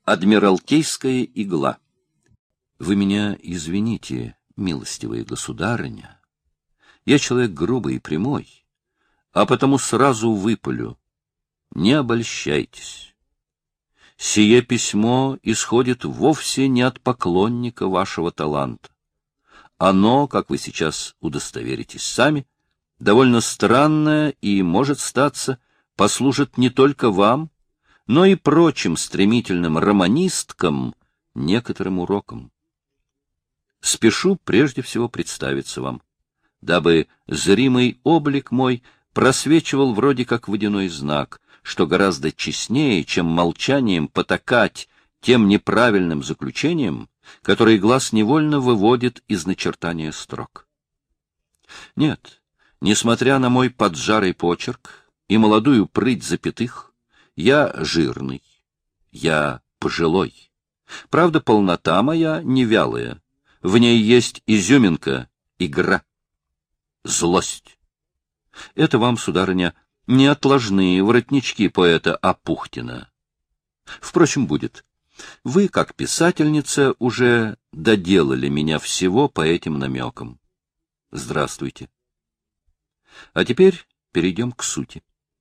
Адмиралтейская игла. Вы меня извините, милостивая государыня. Я человек грубый и прямой, а потому сразу выпалю. Не обольщайтесь. Сие письмо исходит вовсе не от поклонника вашего таланта. Оно, как вы сейчас удостоверитесь сами, довольно странное и, может статься, послужит не только вам, но и прочим стремительным романисткам некоторым уроком. Спешу прежде всего представиться вам, дабы зримый облик мой просвечивал вроде как водяной знак, что гораздо честнее, чем молчанием потакать тем неправильным заключением, которые глаз невольно выводит из начертания строк. Нет, несмотря на мой поджарый почерк и молодую прыть запятых, я жирный, я пожилой. Правда, полнота моя не вялая, в ней есть изюминка, игра, злость. Это вам, сударыня, не отложные воротнички поэта Апухтина. Впрочем, будет. Вы, как писательница, уже доделали меня всего по этим намекам. Здравствуйте. А теперь перейдем к сути.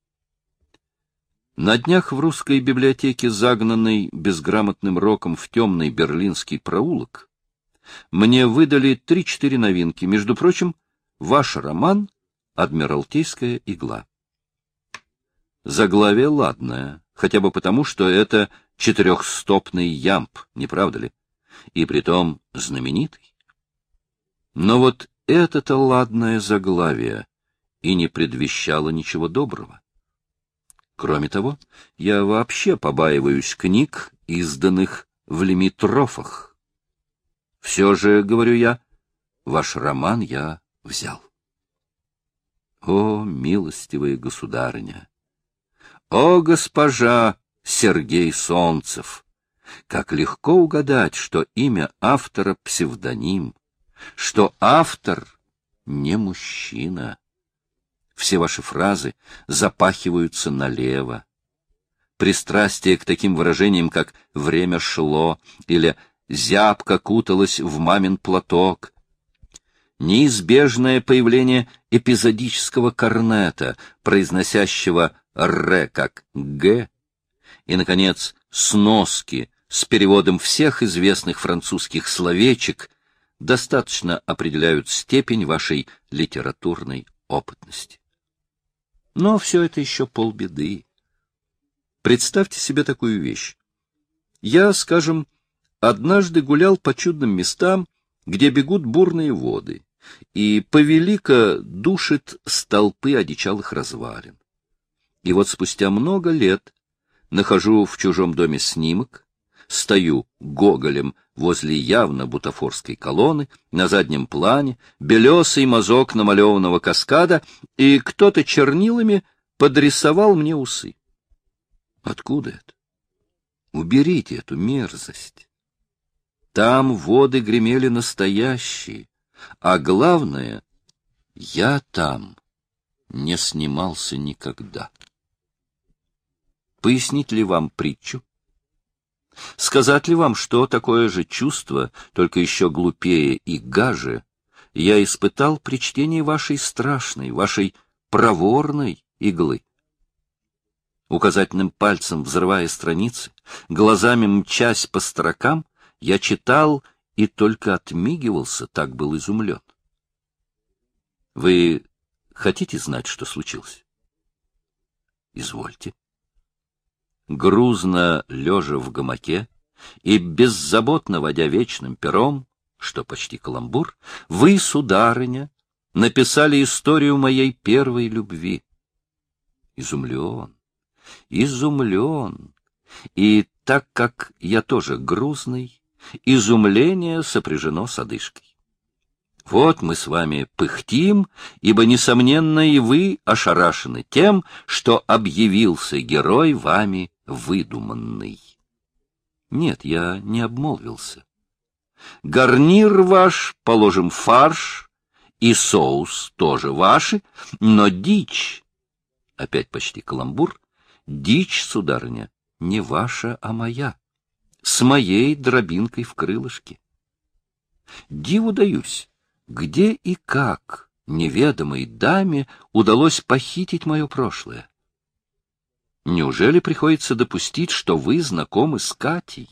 На днях в русской библиотеке, загнанной безграмотным роком в темный берлинский проулок, мне выдали 3-4 новинки, между прочим, ваш роман «Адмиралтейская игла». Заглавие ладное, хотя бы потому, что это четырехстопный ямб, не правда ли? И притом знаменитый. Но вот это-то ладное заглавие и не предвещало ничего доброго. Кроме того, я вообще побаиваюсь книг, изданных в лимитрофах. Все же, говорю я, ваш роман я взял. О, милостивая государыня! О, госпожа Сергей Солнцев! Как легко угадать, что имя автора — псевдоним, что автор не мужчина. Все ваши фразы запахиваются налево. Пристрастие к таким выражениям, как «время шло» или «зябко куталась в мамин платок», неизбежное появление эпизодического корнета, произносящего «р» как «г», и, наконец, сноски с переводом всех известных французских словечек достаточно определяют степень вашей литературной опытности. Но все это еще полбеды. Представьте себе такую вещь. Я, скажем, однажды гулял по чудным местам, где бегут бурные воды, и повелико душит столпы одичалых развалин. И вот спустя много лет нахожу в чужом доме снимок, стою гоголем возле явно бутафорской колонны, на заднем плане, белесый мазок намалеванного каскада, и кто-то чернилами подрисовал мне усы. Откуда это? Уберите эту мерзость. Там воды гремели настоящие, а главное, я там не снимался никогда. Пояснить ли вам притчу? Сказать ли вам, что такое же чувство, только еще глупее и гаже, я испытал при чтении вашей страшной, вашей проворной иглы? Указательным пальцем взрывая страницы, глазами мчась по строкам, я читал и только отмигивался, так был изумлен. Вы хотите знать, что случилось? Извольте. Грузно лежа в гамаке и беззаботно водя вечным пером, что почти каламбур, вы, сударыня, написали историю моей первой любви. Изумлен, изумлен. И так как я тоже грузный, изумление сопряжено с одышкой. Вот мы с вами пыхтим, ибо, несомненно, и вы ошарашены тем, что объявился герой вами выдуманный. Нет, я не обмолвился. Гарнир ваш, положим, фарш, и соус тоже ваши, но дичь, опять почти каламбур, дичь, сударыня, не ваша, а моя. с моей дробинкой в крылышке. Диву даюсь, где и как неведомой даме удалось похитить мое прошлое? Неужели приходится допустить, что вы знакомы с Катей?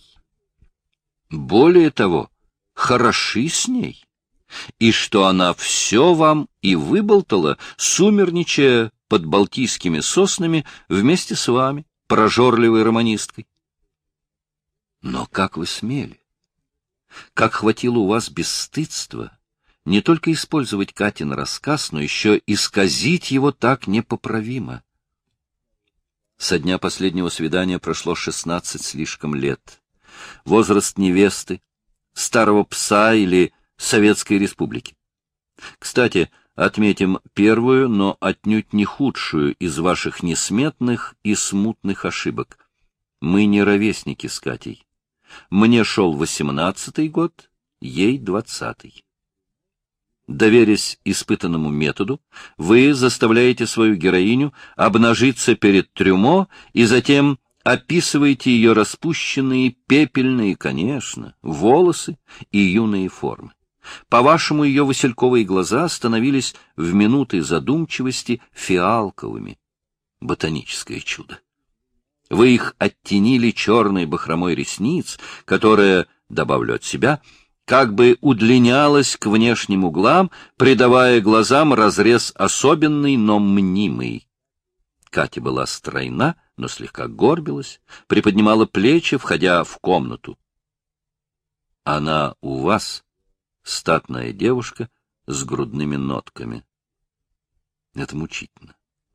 Более того, хороши с ней, и что она все вам и выболтала, сумерничая под балтийскими соснами вместе с вами, прожорливой романисткой. Но как вы смели? Как хватило у вас бесстыдства не только использовать Катин рассказ, но еще исказить его так непоправимо? Со дня последнего свидания прошло 16 слишком лет. Возраст невесты, старого пса или Советской Республики. Кстати, отметим первую, но отнюдь не худшую из ваших несметных и смутных ошибок. Мы не ровесники с Катей. Мне шел 18-й год, ей 20-й. Доверясь испытанному методу, вы заставляете свою героиню обнажиться перед трюмо и затем описываете ее распущенные, пепельные, конечно, волосы и юные формы. По-вашему, ее васильковые глаза становились в минуты задумчивости фиалковыми. Ботаническое чудо. Вы их оттенили черной бахромой ресниц, которая, добавлю от себя, как бы удлинялась к внешним углам, придавая глазам разрез особенный, но мнимый. Катя была стройна, но слегка горбилась, приподнимала плечи, входя в комнату. Она у вас статная девушка с грудными нотками. Это мучительно.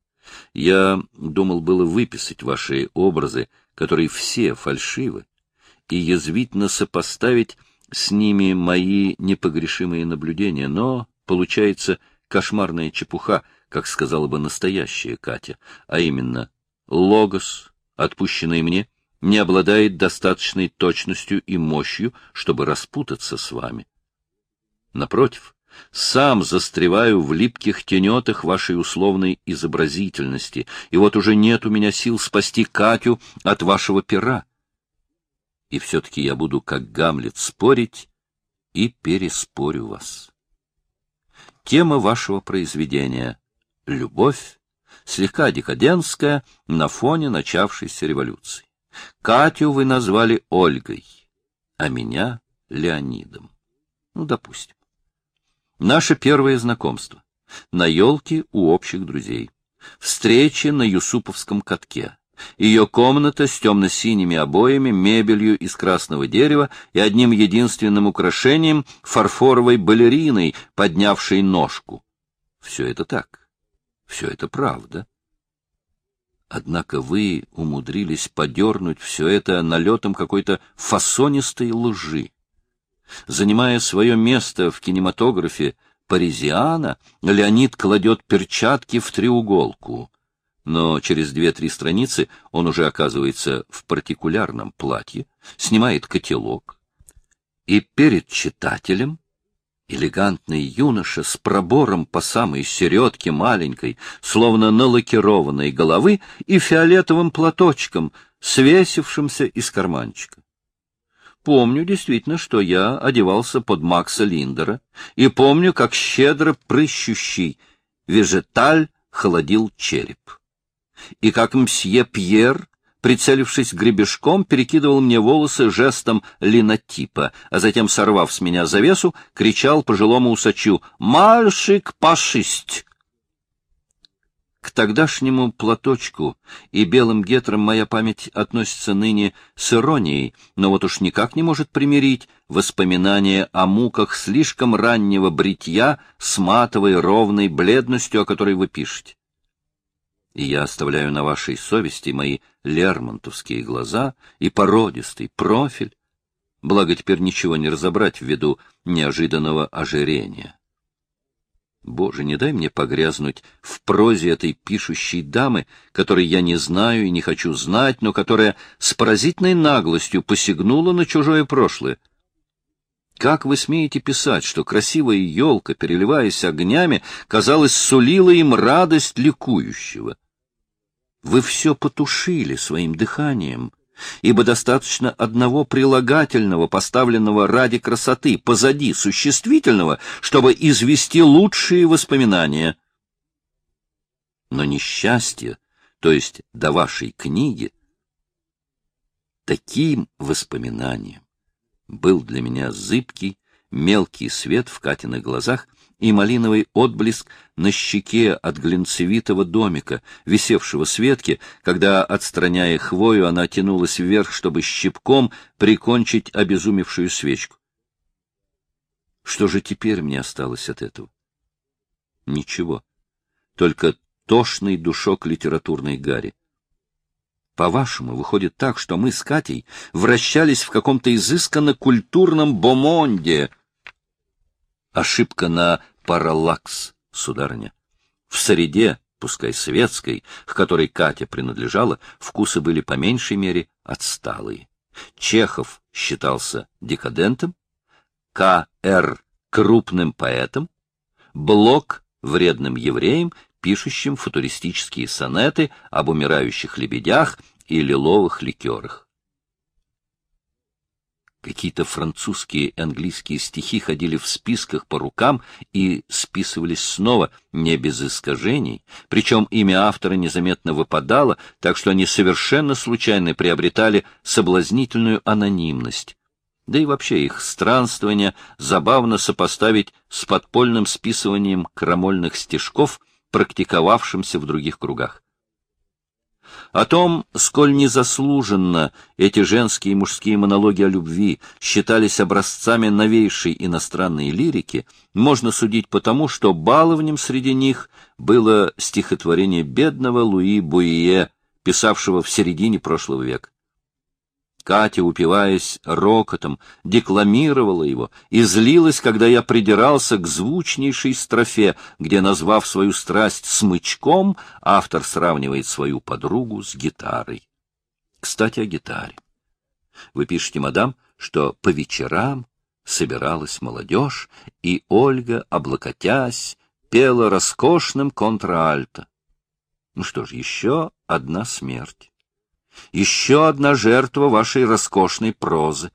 Я думал было выписать ваши образы, которые все фальшивы, и язвительно сопоставить с ними мои непогрешимые наблюдения, но получается кошмарная чепуха, как сказала бы настоящая Катя, а именно логос, отпущенный мне, не обладает достаточной точностью и мощью, чтобы распутаться с вами. Напротив, сам застреваю в липких тенетах вашей условной изобразительности, и вот уже нет у меня сил спасти Катю от вашего пера. И все-таки я буду, как Гамлет, спорить и переспорю вас. Тема вашего произведения — любовь, слегка декадентская, на фоне начавшейся революции. Катю вы назвали Ольгой, а меня — Леонидом. Ну, допустим. Наше первое знакомство. На елке у общих друзей. Встречи на Юсуповском катке. Ее комната с темно-синими обоями, мебелью из красного дерева и одним единственным украшением — фарфоровой балериной, поднявшей ножку. Все это так. Все это правда. Однако вы умудрились подернуть все это налетом какой-то фасонистой лжи. Занимая свое место в кинематографе Паризиана, Леонид кладет перчатки в треуголку, но через 2-3 страницы он уже оказывается в партикулярном платье, снимает котелок, и перед читателем элегантный юноша с пробором по самой середке маленькой, словно налакированной головы, и фиолетовым платочком, свесившимся из карманчика. Помню действительно, что я одевался под Макса Линдера, и помню, как щедро прыщущий вежеталь холодил череп. И как мсье Пьер, прицелившись гребешком, перекидывал мне волосы жестом линотипа, а затем, сорвав с меня завесу, кричал пожилому усачу «Мальчик пашисть!». К тогдашнему платочку и белым гетрам моя память относится ныне с иронией, но вот уж никак не может примирить воспоминания о муках слишком раннего бритья с матовой ровной бледностью, о которой вы пишете. И я оставляю на вашей совести мои лермонтовские глаза и породистый профиль, благо теперь ничего не разобрать ввиду неожиданного ожирения. Боже, не дай мне погрязнуть в прозе этой пишущей дамы, которой я не знаю и не хочу знать, но которая с поразительной наглостью посягнула на чужое прошлое. Как вы смеете писать, что красивая елка, переливаясь огнями, казалось, сулила им радость ликующего? Вы все потушили своим дыханием, ибо достаточно одного прилагательного, поставленного ради красоты, позади существительного, чтобы извести лучшие воспоминания. Но несчастье, то есть до вашей книги, таким воспоминанием был для меня зыбкий, мелкий свет в Катиных глазах и малиновый отблеск на щеке от глинцевитого домика, висевшего с ветки, когда, отстраняя хвою, она тянулась вверх, чтобы щипком прикончить обезумевшую свечку. Что же теперь мне осталось от этого? Ничего, только тошный душок литературной гари. По-вашему, выходит так, что мы с Катей вращались в каком-то изысканно культурном бомонде. Ошибка на параллакс, сударыня. В среде, пускай светской, к которой Катя принадлежала, вкусы были по меньшей мере отсталые. Чехов считался декадентом, К.Р. крупным поэтом, Блок — вредным евреем, пишущим футуристические сонеты об умирающих лебедях и лиловых ликерах. Какие-то французские и английские стихи ходили в списках по рукам и списывались снова, не без искажений, причем имя автора незаметно выпадало, так что они совершенно случайно приобретали соблазнительную анонимность. Да и вообще их странствование забавно сопоставить с подпольным списыванием крамольных стишков, практиковавшимся в других кругах. О том, сколь незаслуженно эти женские и мужские монологи о любви считались образцами новейшей иностранной лирики, можно судить потому, что баловнем среди них было стихотворение бедного Луи Буие, писавшего в середине прошлого века. Катя, упиваясь рокотом, декламировала его и злилась, когда я придирался к звучнейшей строфе, где, назвав свою страсть смычком, автор сравнивает свою подругу с гитарой. Кстати, о гитаре. Вы пишете, мадам, что по вечерам собиралась молодежь, и Ольга, облокотясь, пела роскошным контральто. Ну что ж, еще одна смерть. Еще одна жертва вашей роскошной прозы.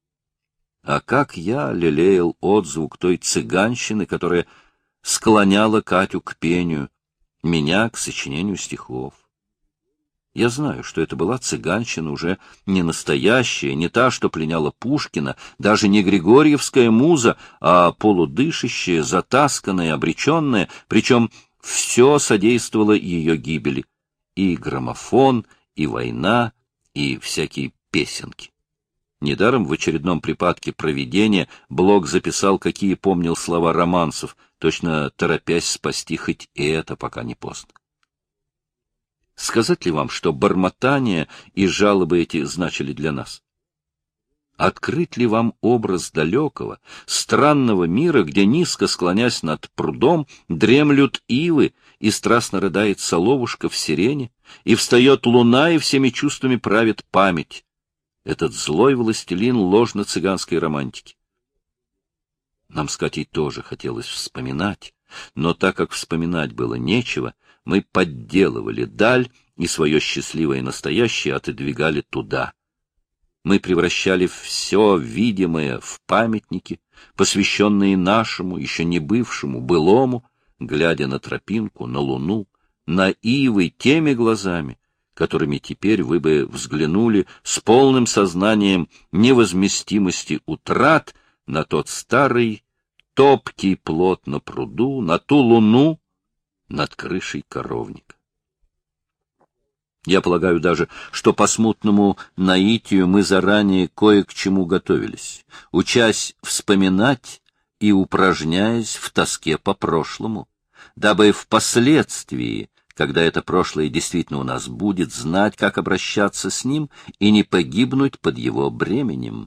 А как я лелеял отзвук той цыганщины, которая склоняла Катю к пению, меня к сочинению стихов. Я знаю, что это была цыганщина уже не настоящая, не та, что пленяла Пушкина, даже не григорьевская муза, а полудышащая, затасканная, обреченная, причем все содействовало ее гибели. И граммофон, и война, и всякие песенки. Недаром в очередном припадке провидения Блок записал, какие помнил слова романсов, точно торопясь спасти хоть и это, пока не поздно. Сказать ли вам, что бормотания и жалобы эти значили для нас? Открыть ли вам образ далекого, странного мира, где, низко склонясь над прудом, дремлют ивы, и страстно рыдает соловушка в сирене, и встает луна, и всеми чувствами правит память, этот злой властелин ложно-цыганской романтики? Нам с Катей тоже хотелось вспоминать, но так как вспоминать было нечего, мы подделывали даль и свое счастливое настоящее отодвигали туда. Мы превращали все видимое в памятники, посвященные нашему, еще не бывшему, былому, глядя на тропинку, на луну, на ивы теми глазами, которыми теперь вы бы взглянули с полным сознанием невозместимости утрат на тот старый топкий плот на пруду, на ту луну над крышей коровника. Я полагаю даже, что по смутному наитию мы заранее кое к чему готовились, учась вспоминать и упражняясь в тоске по прошлому, дабы впоследствии, когда это прошлое действительно у нас будет, знать, как обращаться с ним и не погибнуть под его бременем.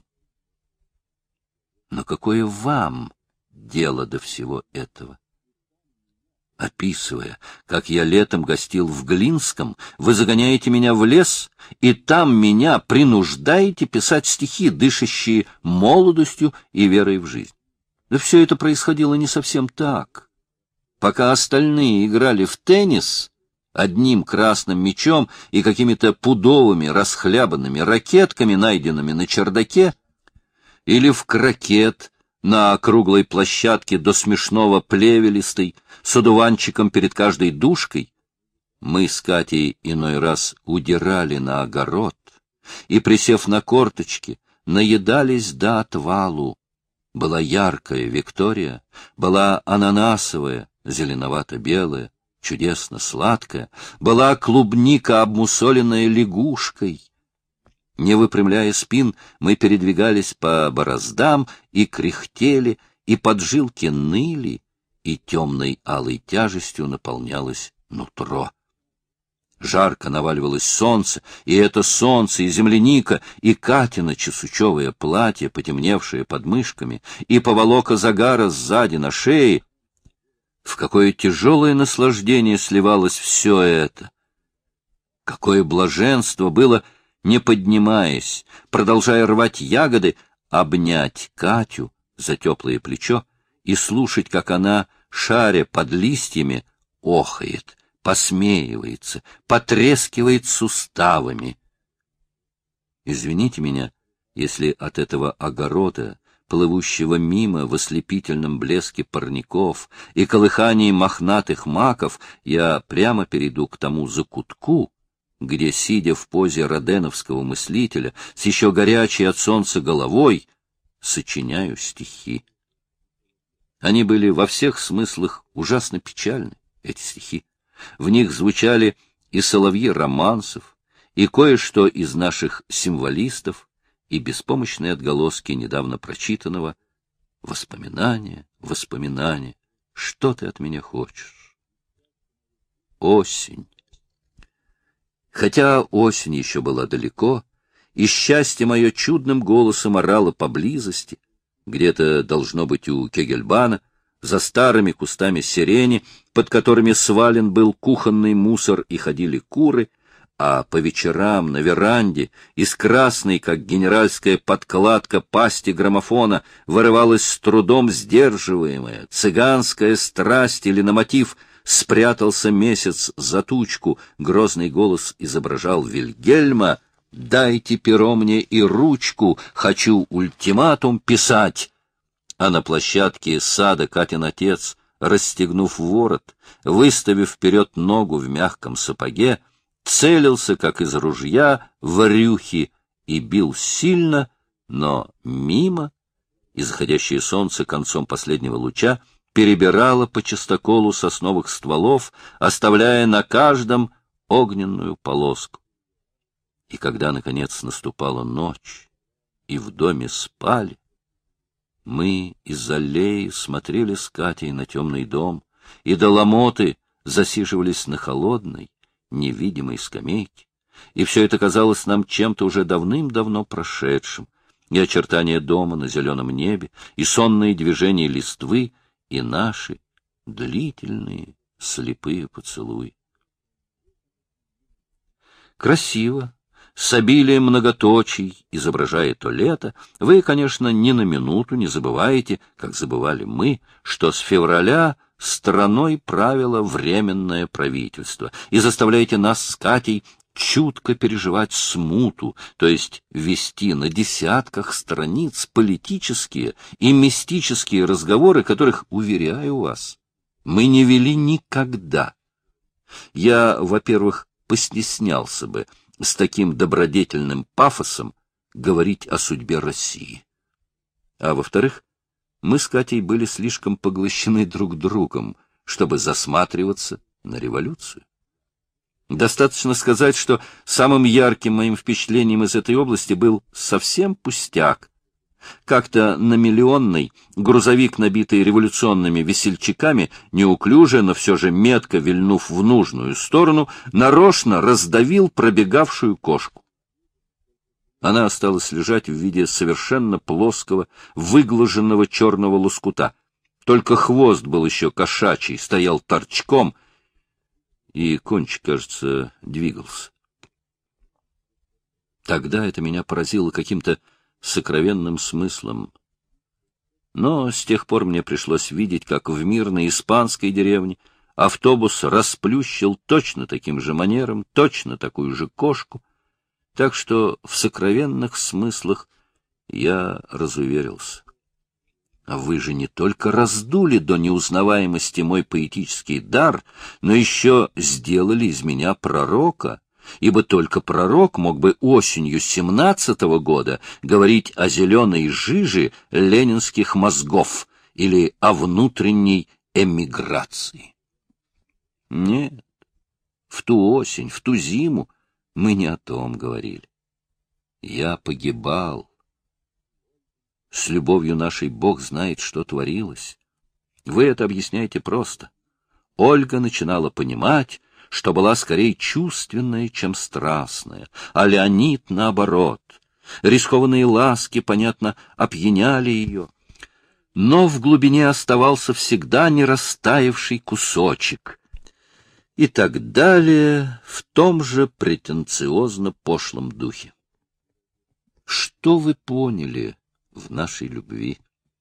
Но какое вам дело до всего этого? Описывая, как я летом гостил в Глинском, вы загоняете меня в лес, и там меня принуждаете писать стихи, дышащие молодостью и верой в жизнь. Да все это происходило не совсем так. Пока остальные играли в теннис, одним красным мечом и какими-то пудовыми расхлябанными ракетками, найденными на чердаке, или в крокет на круглой площадке до смешного плевелистой, с одуванчиком перед каждой дужкой, мы с Катей иной раз удирали на огород и, присев на корточки, наедались до отвалу. Была яркая Виктория, была ананасовая, зеленовато-белая, чудесно сладкая, была клубника, обмусоленная лягушкой. Не выпрямляя спин, мы передвигались по бороздам и кряхтели, и поджилки ныли, и темной алой тяжестью наполнялось нутро. Жарко наваливалось солнце, и это солнце, и земляника, и Катина чесучевое платье, потемневшее под мышками, и поволока загара сзади на шее. В какое тяжелое наслаждение сливалось все это! Какое блаженство было, не поднимаясь, продолжая рвать ягоды, обнять Катю за теплое плечо и слушать, как она, шаря под листьями, охает, посмеивается, потрескивает суставами. Извините меня, если от этого огорода, плывущего мимо в ослепительном блеске парников и колыхании мохнатых маков, я прямо перейду к тому закутку, где, сидя в позе роденовского мыслителя, с еще горячей от солнца головой, сочиняю стихи. Они были во всех смыслах ужасно печальны, эти стихи. В них звучали и соловьи романсов, и кое-что из наших символистов, и беспомощные отголоски недавно прочитанного «Воспоминания, воспоминания, что ты от меня хочешь?» Осень. Хотя осень еще была далеко, и счастье мое чудным голосом орало поблизости, где-то, должно быть, у Кегельбана, за старыми кустами сирени, под которыми свален был кухонный мусор и ходили куры, а по вечерам на веранде из красной, как генеральская подкладка пасти граммофона, вырывалась с трудом сдерживаемая цыганская страсть или на мотив «Спрятался месяц за тучку», грозный голос изображал Вильгельма: «Дайте перо мне и ручку, хочу ультиматум писать». А на площадке сада Катин отец, расстегнув ворот, выставив вперед ногу в мягком сапоге, целился, как из ружья, в рюхи и бил сильно, но мимо, и заходящее солнце концом последнего луча перебирало по частоколу сосновых стволов, оставляя на каждом огненную полоску. И когда, наконец, наступала ночь, и в доме спали, мы из аллеи смотрели с Катей на темный дом, и до ломоты засиживались на холодной, невидимой скамейке, и все это казалось нам чем-то уже давным-давно прошедшим, и очертания дома на зеленом небе, и сонные движения листвы, и наши длительные слепые поцелуи. Красиво, с обилием многоточий, изображая то лето, вы, конечно, ни на минуту не забываете, как забывали мы, что с февраля страной правило временное правительство, и заставляете нас с Катей чутко переживать смуту, то есть вести на десятках страниц политические и мистические разговоры, которых, уверяю вас, мы не вели никогда. Я, во-первых, постеснялся бы с таким добродетельным пафосом говорить о судьбе России. А во-вторых, мы с Катей были слишком поглощены друг другом, чтобы засматриваться на революцию. Достаточно сказать, что самым ярким моим впечатлением из этой области был совсем пустяк. Как-то на Миллионной грузовик, набитый революционными весельчаками, неуклюже, но все же метко вильнув в нужную сторону, нарочно раздавил пробегавшую кошку. Она осталась лежать в виде совершенно плоского, выглаженного черного лоскута. Только хвост был еще кошачий, стоял торчком, и кончик, кажется, двигался. Тогда это меня поразило каким-то сокровенным смыслом. Но с тех пор мне пришлось видеть, как в мирной испанской деревне автобус расплющил точно таким же манером, точно такую же кошку, так что в сокровенных смыслах я разуверился. А вы же не только раздули до неузнаваемости мой поэтический дар, но еще сделали из меня пророка, ибо только пророк мог бы осенью 17-го года говорить о зеленой жиже ленинских мозгов или о внутренней эмиграции. Нет, в ту осень, в ту зиму мы не о том говорили. Я погибал. С любовью нашей Бог знает, что творилось. Вы это объясняете просто. Ольга начинала понимать, что была скорее чувственная, чем страстная, а Леонид наоборот. Рискованные ласки, понятно, опьяняли ее. Но в глубине оставался всегда не растаявший кусочек. И так далее в том же претенциозно-пошлом духе. Что вы поняли в нашей любви?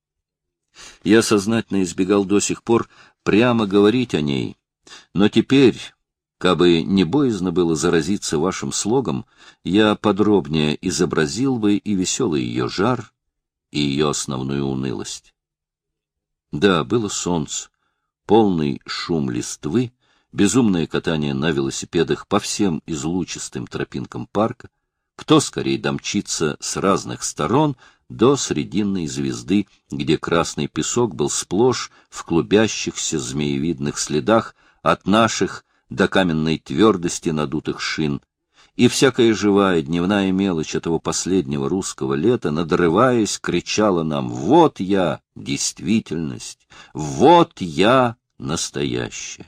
Я сознательно избегал до сих пор прямо говорить о ней, но теперь, кабы не боязно было заразиться вашим слогом, я подробнее изобразил бы и веселый ее жар, и ее основную унылость. Да, было солнце, полный шум листвы, безумное катание на велосипедах по всем излучистым тропинкам парка, кто скорее домчится с разных сторон до срединной звезды, где красный песок был сплошь в клубящихся змеевидных следах от наших до каменной твердости надутых шин, и всякая живая дневная мелочь этого последнего русского лета, надрываясь, кричала нам: «Вот я, действительность! Вот я, настоящее!»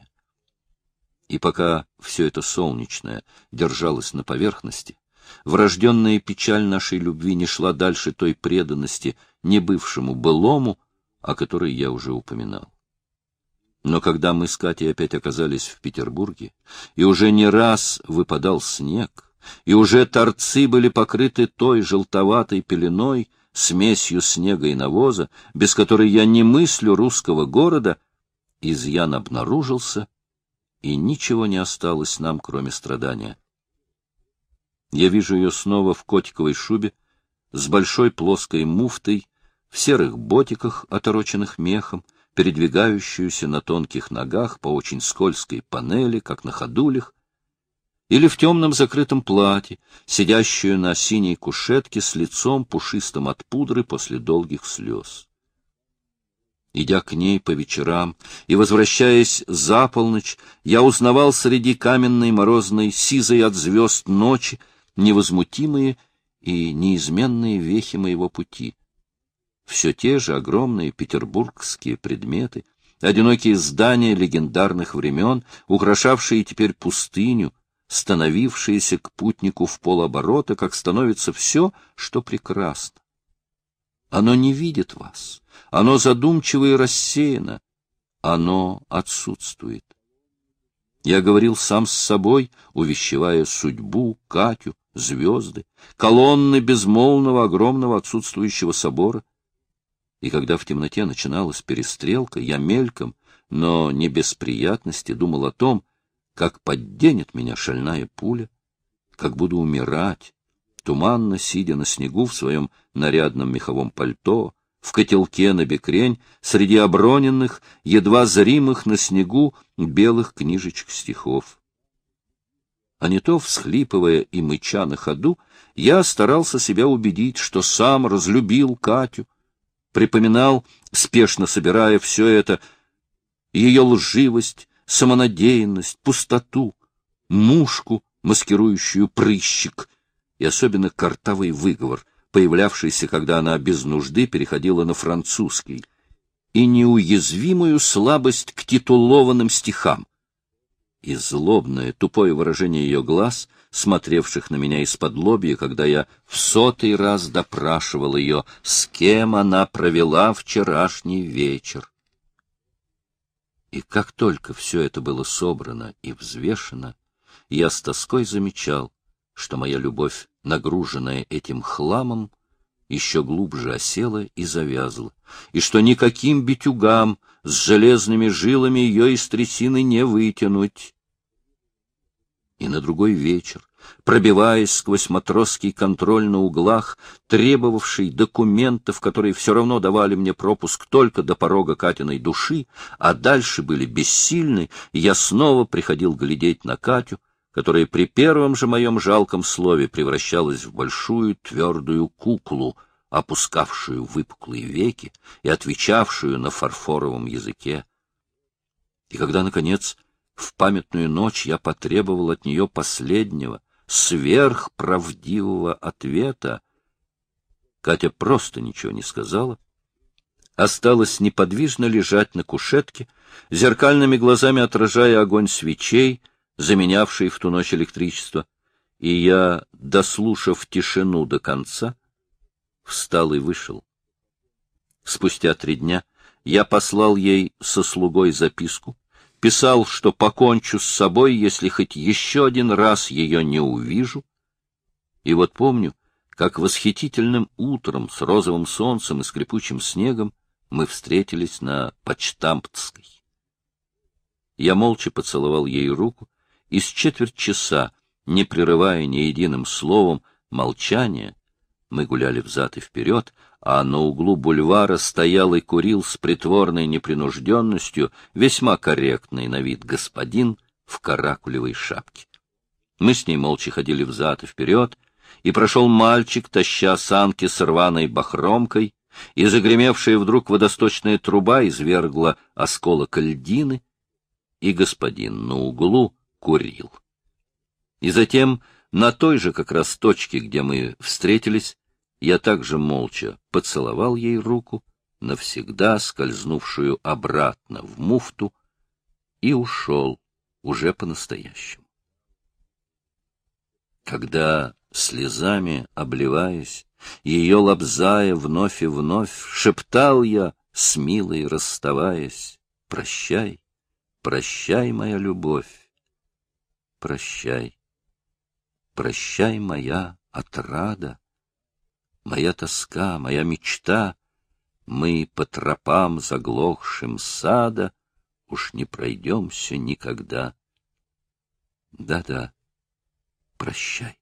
И пока все это солнечное держалось на поверхности, врожденная печаль нашей любви не шла дальше той преданности небывшему былому, о которой я уже упоминал. Но когда мы с Катей опять оказались в Петербурге, и уже не раз выпадал снег, и уже торцы были покрыты той желтоватой пеленой, смесью снега и навоза, без которой я не мыслю русского города, изъян обнаружился, и ничего не осталось нам, кроме страдания. Я вижу ее снова в котиковой шубе, с большой плоской муфтой, в серых ботиках, отороченных мехом, передвигающуюся на тонких ногах по очень скользкой панели, как на ходулях, или в темном закрытом платье, сидящую на синей кушетке с лицом пушистым от пудры после долгих слез. Идя к ней по вечерам и возвращаясь за полночь, я узнавал среди каменной морозной, сизой от звезд ночи невозмутимые и неизменные вехи моего пути. Все те же огромные петербургские предметы, одинокие здания легендарных времен, украшавшие теперь пустыню, становившиеся к путнику в полоборота, как становится все, что прекрасно. Оно не видит вас, оно задумчиво и рассеяно, оно отсутствует. Я говорил сам с собой, увещевая судьбу, Катю, звезды, колонны безмолвного огромного отсутствующего собора. И когда в темноте начиналась перестрелка, я мельком, но не без приятности, думал о том, как подденет меня шальная пуля, как буду умирать, туманно сидя на снегу в своем нарядном меховом пальто, в котелке на бекрень, среди оброненных, едва зримых на снегу белых книжечек стихов. А не то, всхлипывая и мыча на ходу, я старался себя убедить, что сам разлюбил Катю, припоминал, спешно собирая все это, ее лживость, самонадеянность, пустоту, мушку, маскирующую прыщик, и особенно картавый выговор, появлявшийся, когда она без нужды переходила на французский, и неуязвимую слабость к титулованным стихам, и злобное, тупое выражение ее глаз, смотревших на меня из-под лобья, когда я в 100-й раз допрашивал ее, с кем она провела вчерашний вечер. И как только все это было собрано и взвешено, я с тоской замечал, что моя любовь, нагруженная этим хламом, еще глубже осела и завязла, и что никаким битюгам с железными жилами ее из трясины не вытянуть. И на другой вечер, пробиваясь сквозь матросский контроль на углах, требовавший документов, которые все равно давали мне пропуск только до порога Катиной души, а дальше были бессильны, я снова приходил глядеть на Катю, которая при первом же моем жалком слове превращалась в большую твердую куклу, опускавшую выпуклые веки и отвечавшую на фарфоровом языке. И когда, наконец, в памятную ночь я потребовал от нее последнего, сверхправдивого ответа, Катя просто ничего не сказала, осталась неподвижно лежать на кушетке, зеркальными глазами отражая огонь свечей, заменявший в ту ночь электричество, и я, дослушав тишину до конца, встал и вышел. Спустя 3 дня я послал ей со слугой записку, писал, что покончу с собой, если хоть еще один раз ее не увижу. И вот помню, как восхитительным утром с розовым солнцем и скрипучим снегом мы встретились на Почтамтской. Я молча поцеловал ей руку, и с четверть часа, не прерывая ни единым словом молчания, мы гуляли взад и вперед, а на углу бульвара стоял и курил с притворной непринужденностью весьма корректный на вид господин в каракулевой шапке. Мы с ней молча ходили взад и вперед, и прошел мальчик, таща санки с рваной бахромкой, и загремевшая вдруг водосточная труба извергла осколок льдины, и господин на углу курил. И затем, на той же как раз точке, где мы встретились, я также молча поцеловал ей руку, навсегда скользнувшую обратно в муфту, и ушел уже по-настоящему. Когда, слезами обливаясь, ее лобзая вновь и вновь, шептал я, с милой расставаясь: «Прощай, прощай, моя любовь, прощай, прощай, моя отрада, моя тоска, моя мечта, мы по тропам заглохшим сада уж не пройдемся никогда. Да-да, прощай».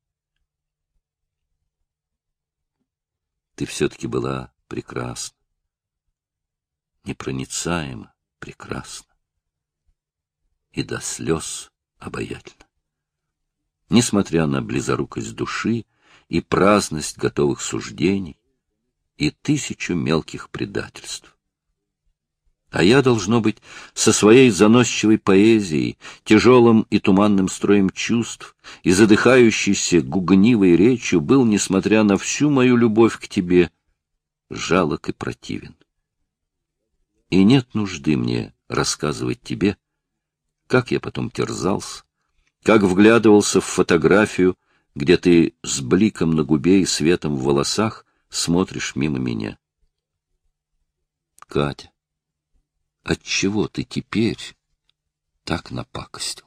Ты все-таки была прекрасна, непроницаемо прекрасна и до слез обаятельна. Несмотря на близорукость души и праздность готовых суждений и 1000 мелких предательств. А я, должно быть, со своей заносчивой поэзией, тяжелым и туманным строем чувств и задыхающейся гугнивой речью был, несмотря на всю мою любовь к тебе, жалок и противен. И нет нужды мне рассказывать тебе, как я потом терзался, как вглядывался в фотографию, где ты с бликом на губе и светом в волосах смотришь мимо меня. Катя, отчего ты теперь так напакостила?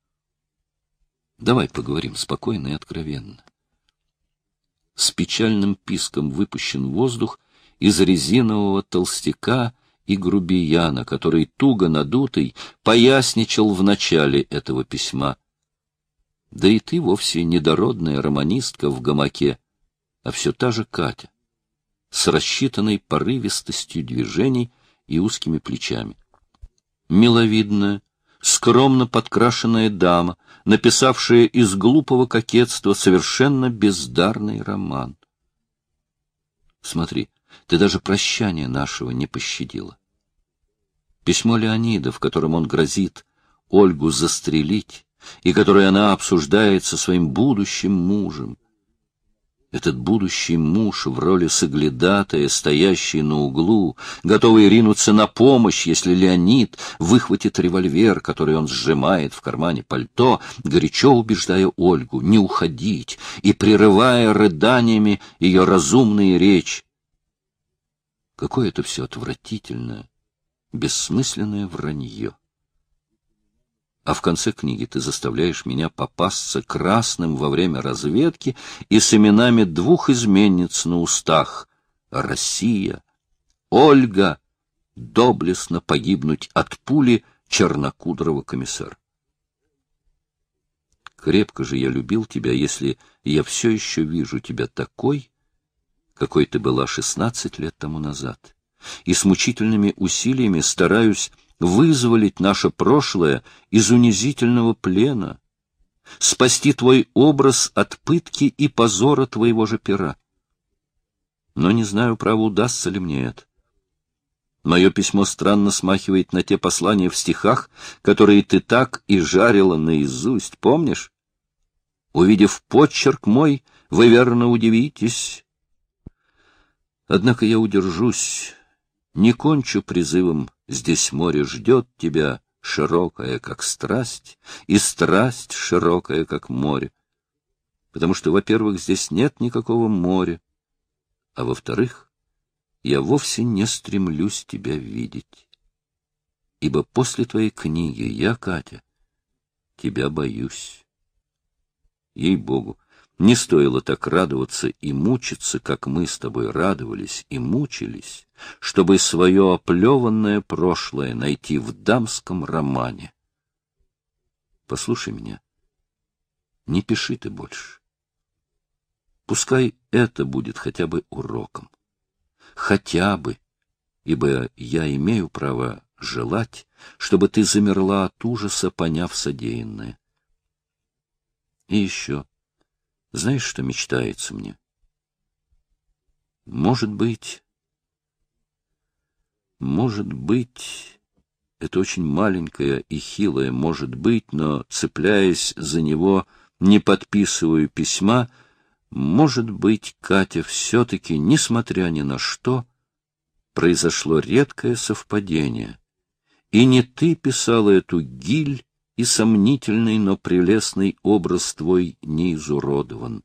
Давай поговорим спокойно и откровенно. С печальным писком выпущен воздух из резинового толстяка и грубияна, который, туго надутый, поясничал в начале этого письма. Да и ты вовсе недородная романистка в гамаке, а все та же Катя, с рассчитанной порывистостью движений и узкими плечами. Миловидная, скромно подкрашенная дама, написавшая из глупого кокетства совершенно бездарный роман. Смотри, ты даже прощания нашего не пощадила. Письмо Леонида, в котором он грозит Ольгу застрелить, и которое она обсуждает со своим будущим мужем. Этот будущий муж в роли соглядатая, стоящий на углу, готовый ринуться на помощь, если Леонид выхватит револьвер, который он сжимает в кармане пальто, горячо убеждая Ольгу не уходить и прерывая рыданиями ее разумные речи. Какое это все отвратительное, бессмысленное вранье. А в конце книги ты заставляешь меня попасться красным во время разведки и с именами 2 изменниц на устах. Россия, Ольга, доблестно погибнуть от пули чернокудрого комиссара. Крепко же я любил тебя, если я все еще вижу тебя такой, какой ты была 16 лет тому назад, и с мучительными усилиями стараюсь вызволить наше прошлое из унизительного плена, спасти твой образ от пытки и позора твоего же пера. Но не знаю, право, удастся ли мне это. Мое письмо странно смахивает на те послания в стихах, которые ты так и жарила наизусть, помнишь? Увидев почерк мой, вы верно удивитесь. Однако я удержусь, не кончу призывом: здесь море ждет тебя, широкая, как страсть, и страсть широкая, как море. Потому что, во-первых, здесь нет никакого моря, а во-вторых, я вовсе не стремлюсь тебя видеть. Ибо после твоей книги я, Катя, тебя боюсь. Ей-богу, не стоило так радоваться и мучиться, как мы с тобой радовались и мучились, чтобы свое оплеванное прошлое найти в дамском романе. Послушай меня, не пиши ты больше. Пускай это будет хотя бы уроком. Хотя бы, ибо я имею право желать, чтобы ты замерла от ужаса, поняв содеянное. И еще, знаешь, что мечтается мне? Может быть, это очень маленькое и хилое может быть, но, цепляясь за него, не подписываю письма. Может быть, Катя, все-таки, несмотря ни на что, произошло редкое совпадение, и не ты писала эту гиль, и сомнительный, но прелестный образ твой не изуродован.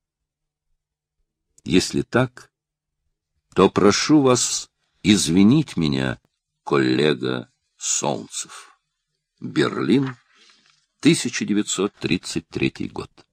Если так, то прошу вас извинить меня, коллега Солнцев. Берлин, 1933 год.